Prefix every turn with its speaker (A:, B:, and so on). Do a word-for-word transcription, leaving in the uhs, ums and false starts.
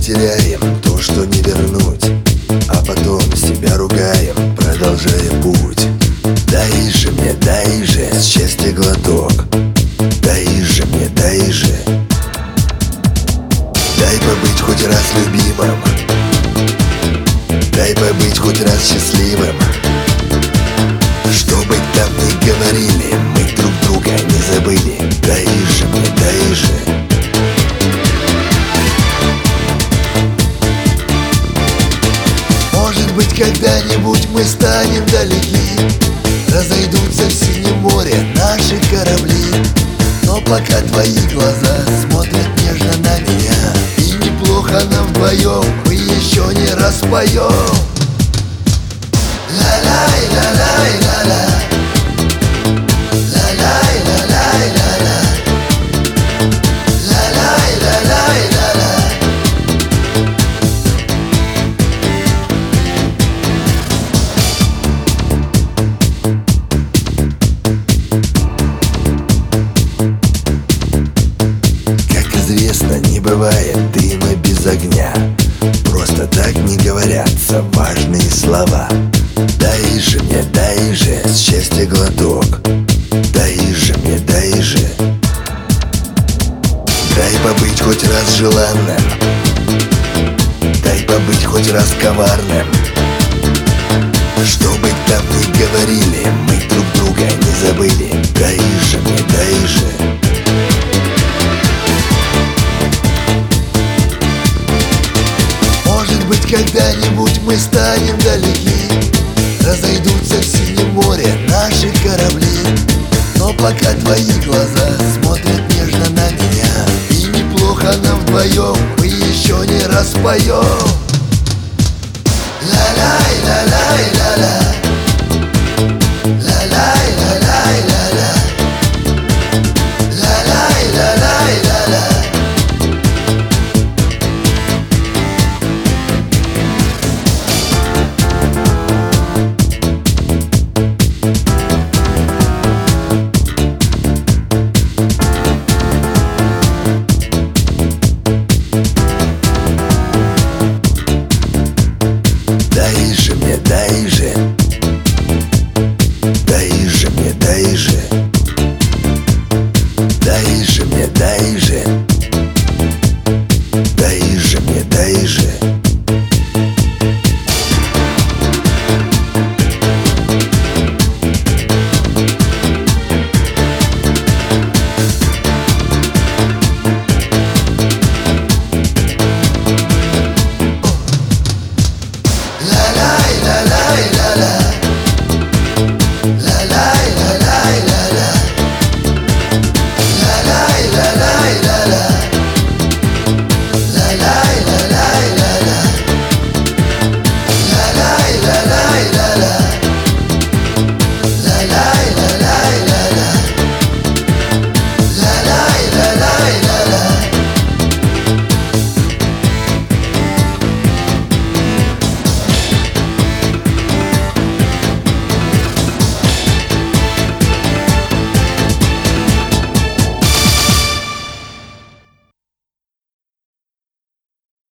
A: теряем то, что не вернуть, а потом себя ругаем, продолжая путь. Дай же мне, дай же счастье глоток, дай же мне, дай же. Дай побыть хоть раз любимым, дай побыть хоть раз счастливым. Что бы там ни говорили, мы друг друга не забыли. Дай же мне, дай же. Может быть, когда-нибудь мы станем далеки, разойдутся в синем море наши корабли. Но пока твои глаза смотрят нежно на меня, и неплохо нам вдвоем мы еще не распоем. Ла-лай, ла-лай, ла-ла, ла-лай, ла-лай, ла-ла, ла-лай, ла-лай, ла-ла. Как известно, не бывает дыма без огня. Просто так не говорятся важные слова. Дай же мне, дай же счастье глоток, дай же мне, дай же. Дай побыть хоть раз желанным, дай побыть хоть раз коварным. Что бы там ни говорили, мы друг друга не забыли. Дай же мне, дай же. Может быть, когда-нибудь мы станем далеки, разойдутся в синем море наши корабли. Но пока твои глаза смотрят нежно на меня, и неплохо нам вдвоем мы еще не распоем. Ла-лай, ла-лай, ла-ла.